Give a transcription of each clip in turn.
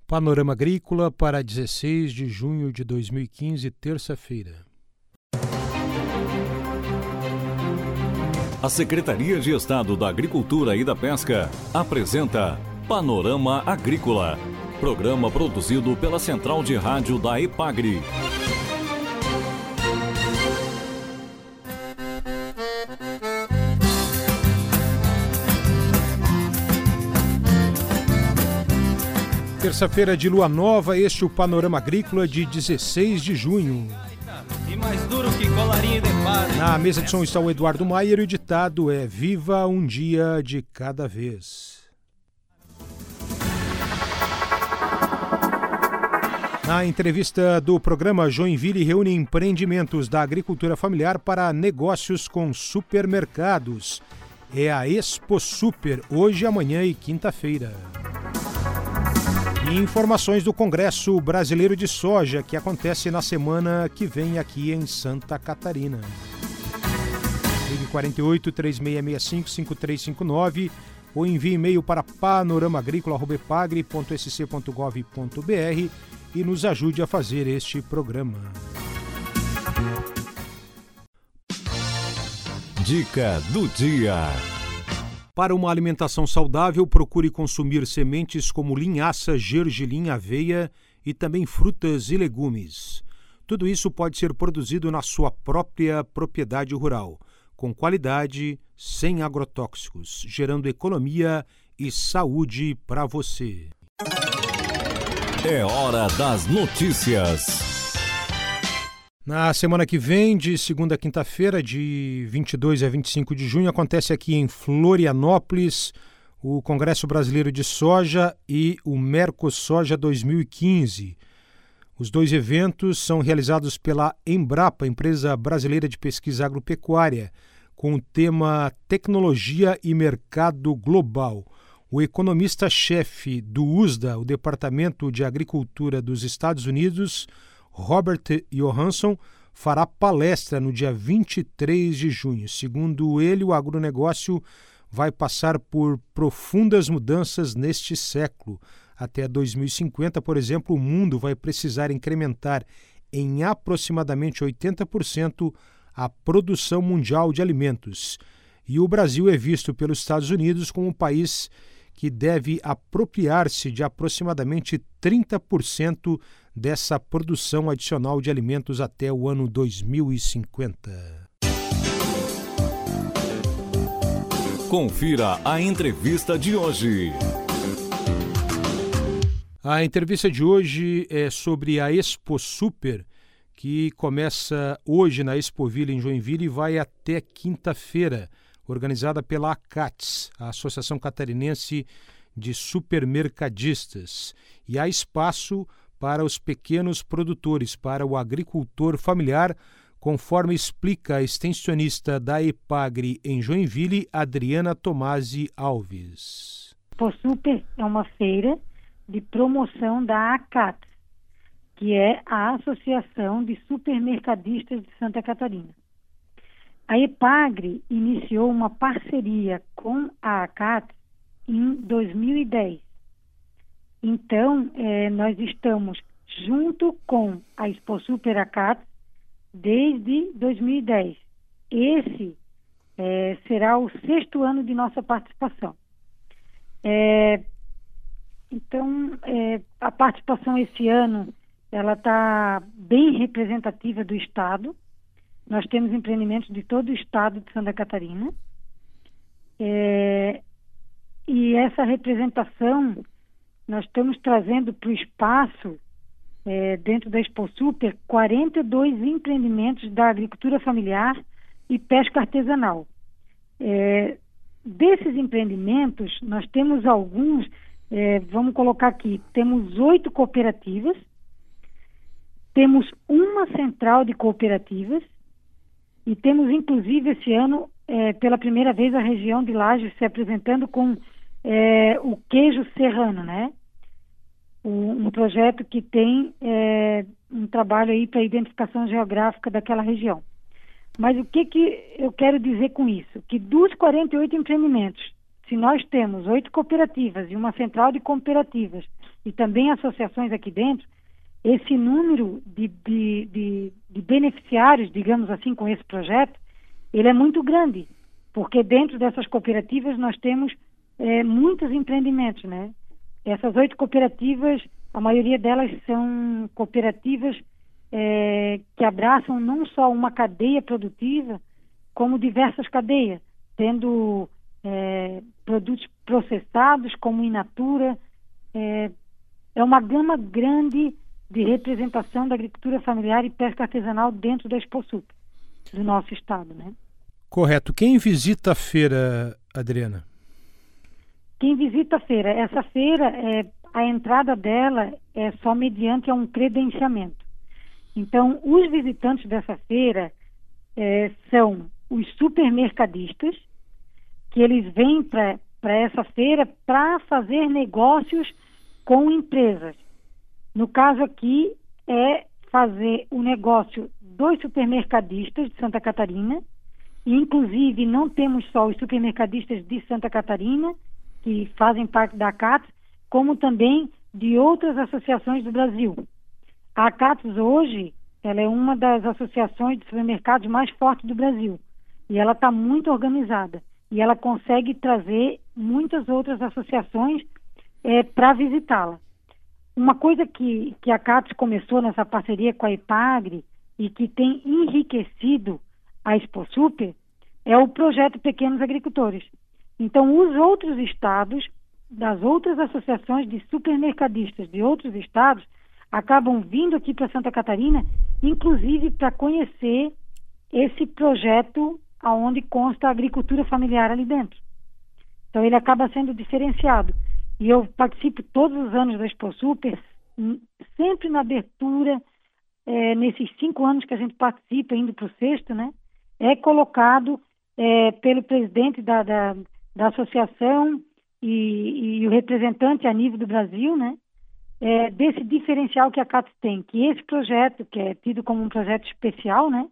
Panorama Agrícola para 16 de junho de 2015, terça-feira. A Secretaria de Estado da Agricultura e da Pesca apresenta Panorama Agrícola, programa produzido pela Central de Rádio da EPAGRE. Terça-feira de lua nova, este é o Panorama Agrícola de 16 de junho. E mais duro que colarinho de padre. Na mesa de som está o Eduardo Maier e o ditado é: viva um dia de cada vez. Na entrevista do programa, Joinville reúne empreendimentos da agricultura familiar para negócios com supermercados. É a Expo Super, hoje, amanhã e quinta-feira. E informações do Congresso Brasileiro de Soja, que acontece na semana que vem aqui em Santa Catarina. Ligue 48-3665-5359 ou envie e-mail para panoramaagricola@epagre.sc.gov.br e nos ajude a fazer este programa. Dica do dia. Para uma alimentação saudável, procure consumir sementes como linhaça, gergelim, aveia e também frutas e legumes. Tudo isso pode ser produzido na sua própria propriedade rural, com qualidade, sem agrotóxicos, gerando economia e saúde para você. É hora das notícias. Na semana que vem, de segunda a quinta-feira, de 22 a 25 de junho, acontece aqui em Florianópolis o Congresso Brasileiro de Soja e o Mercosoja 2015. Os dois eventos são realizados pela Embrapa, Empresa Brasileira de Pesquisa Agropecuária, com o tema Tecnologia e Mercado Global. O economista-chefe do USDA, o Departamento de Agricultura dos Estados Unidos, Robert Johansson, fará palestra no dia 23 de junho. Segundo ele, o agronegócio vai passar por profundas mudanças neste século. Até 2050, por exemplo, o mundo vai precisar incrementar em aproximadamente 80% a produção mundial de alimentos. E o Brasil é visto pelos Estados Unidos como um país que deve apropriar-se de aproximadamente 30% dessa produção adicional de alimentos até o ano 2050. Confira a entrevista de hoje. A entrevista de hoje é sobre a Expo Super, que começa hoje na Expoville em Joinville e vai até quinta-feira, organizada pela ACATS, a Associação Catarinense de Supermercadistas. E há espaço para os pequenos produtores, para o agricultor familiar, conforme explica a extensionista da EPAGRE em Joinville, Adriana Tomasi Alves. Expo Super é uma feira de promoção da ACATS, que é a Associação de Supermercadistas de Santa Catarina. A EPAGRE iniciou uma parceria com a ACATS em 2010. Então, nós estamos junto com a Expo Super ACATS desde 2010. Esse será o 6º ano de nossa participação. Então, a participação esse ano ela está bem representativa do Estado. Nós temos empreendimentos de todo o estado de Santa Catarina. E essa representação nós estamos trazendo para o espaço, dentro da Expo Super, 42 empreendimentos da agricultura familiar e pesca artesanal. Desses empreendimentos, nós temos alguns, vamos colocar aqui, temos 8 cooperativas, temos uma central de cooperativas, e temos, inclusive, esse ano, pela primeira vez, a região de Lages se apresentando com o queijo serrano, né? Um projeto que tem um trabalho aí para identificação geográfica daquela região. Mas o que eu quero dizer com isso? Que dos 48 empreendimentos, se nós temos 8 cooperativas e uma central de cooperativas e também associações aqui dentro, esse número de beneficiários, digamos assim, com esse projeto, ele é muito grande, porque dentro dessas cooperativas nós temos muitos empreendimentos, né? Essas 8 cooperativas, a maioria delas são cooperativas que abraçam não só uma cadeia produtiva, como diversas cadeias, tendo produtos processados como in natura. É uma gama grande de representação da agricultura familiar e pesca artesanal dentro da Exposuper, do nosso estado, né? Correto. Quem visita a feira, Adriana? Quem visita a feira, essa feira, a entrada dela é só mediante um credenciamento. Então, os visitantes dessa feira são os supermercadistas, que eles vêm para essa feira para fazer negócios com empresas. No caso aqui, é fazer o negócio dos supermercadistas de Santa Catarina, e inclusive não temos só os supermercadistas de Santa Catarina, que fazem parte da ACATS, como também de outras associações do Brasil. A ACATS hoje, ela é uma das associações de supermercados mais fortes do Brasil, e ela está muito organizada, e ela consegue trazer muitas outras associações para visitá-la. Uma coisa que a ACATS começou nessa parceria com a EPAGRE e que tem enriquecido a Exposuper é o projeto Pequenos Agricultores. Então, os outros estados, das outras associações de supermercadistas de outros estados, acabam vindo aqui para Santa Catarina, inclusive para conhecer esse projeto onde consta a agricultura familiar ali dentro. Então, ele acaba sendo diferenciado. E eu participo todos os anos da Exposuper, sempre na abertura, nesses 5 anos que a gente participa, indo para o 6º, né? É colocado pelo presidente da associação e o representante a nível do Brasil, né? Desse diferencial que a CATS tem, que esse projeto, que é tido como um projeto especial, né?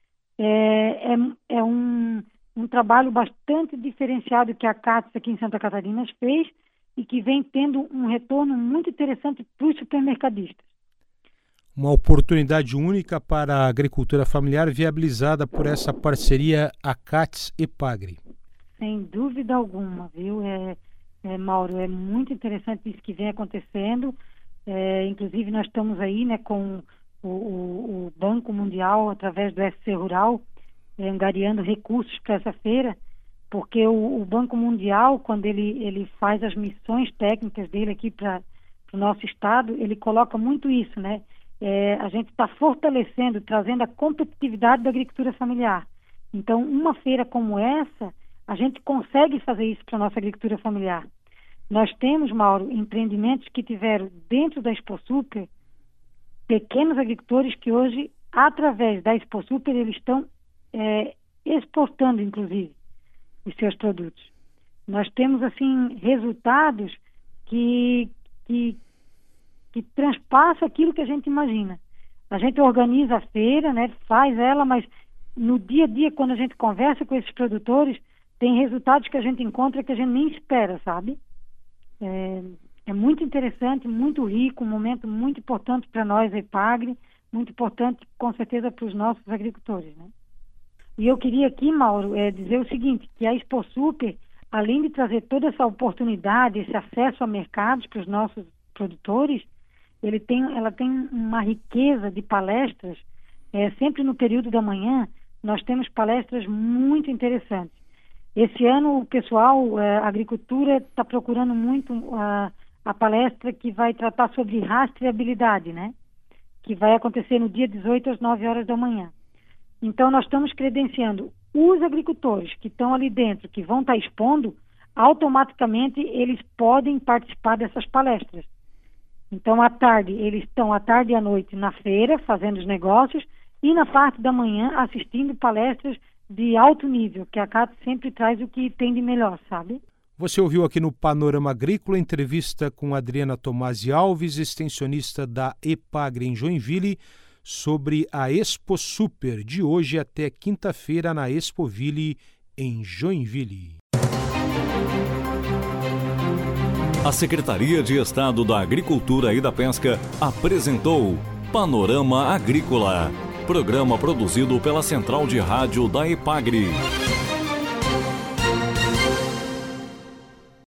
É um trabalho bastante diferenciado que a CATS aqui em Santa Catarina fez e que vem tendo um retorno muito interessante para os supermercadistas. Uma oportunidade única para a agricultura familiar viabilizada por essa parceria ACATS-EPAGRE. Sem dúvida alguma, viu, Mauro? É muito interessante isso que vem acontecendo. Inclusive, nós estamos aí, né, com o Banco Mundial, através do SC Rural, angariando recursos para essa feira, porque o Banco Mundial, quando ele faz as missões técnicas dele aqui para o nosso estado, ele coloca muito isso, né? A gente está fortalecendo, trazendo a competitividade da agricultura familiar. Então, uma feira como essa, a gente consegue fazer isso para a nossa agricultura familiar. Nós temos, Mauro, empreendimentos que tiveram dentro da Exposuper, pequenos agricultores que hoje, através da Exposuper, eles estão exportando, inclusive, os seus produtos. Nós temos, assim, resultados que transpassam aquilo que a gente imagina. A gente organiza a feira, né, faz ela, mas no dia a dia, quando a gente conversa com esses produtores, tem resultados que a gente encontra que a gente nem espera, sabe? É muito interessante, muito rico, um momento muito importante para nós, a EPAGRE, muito importante, com certeza, para os nossos agricultores, né? E eu queria aqui, Mauro, dizer o seguinte, que a Exposuper, além de trazer toda essa oportunidade, esse acesso a mercados para os nossos produtores, ela tem uma riqueza de palestras, sempre no período da manhã, nós temos palestras muito interessantes. Esse ano o pessoal, a agricultura, está procurando muito a palestra que vai tratar sobre rastreabilidade, né? Que vai acontecer no dia 18 às 9 horas da manhã. Então nós estamos credenciando os agricultores que estão ali dentro, que vão estar expondo, automaticamente eles podem participar dessas palestras. Então à tarde, eles estão à tarde e à noite na feira, fazendo os negócios, e na parte da manhã assistindo palestras de alto nível, que a CATS sempre traz o que tem de melhor, sabe? Você ouviu aqui no Panorama Agrícola entrevista com Adriana Tomasi Alves, extensionista da EPAGRE em Joinville, sobre a Exposuper, de hoje até quinta-feira na Expoville, em Joinville. A Secretaria de Estado da Agricultura e da Pesca apresentou Panorama Agrícola, programa produzido pela Central de Rádio da EPAGRE.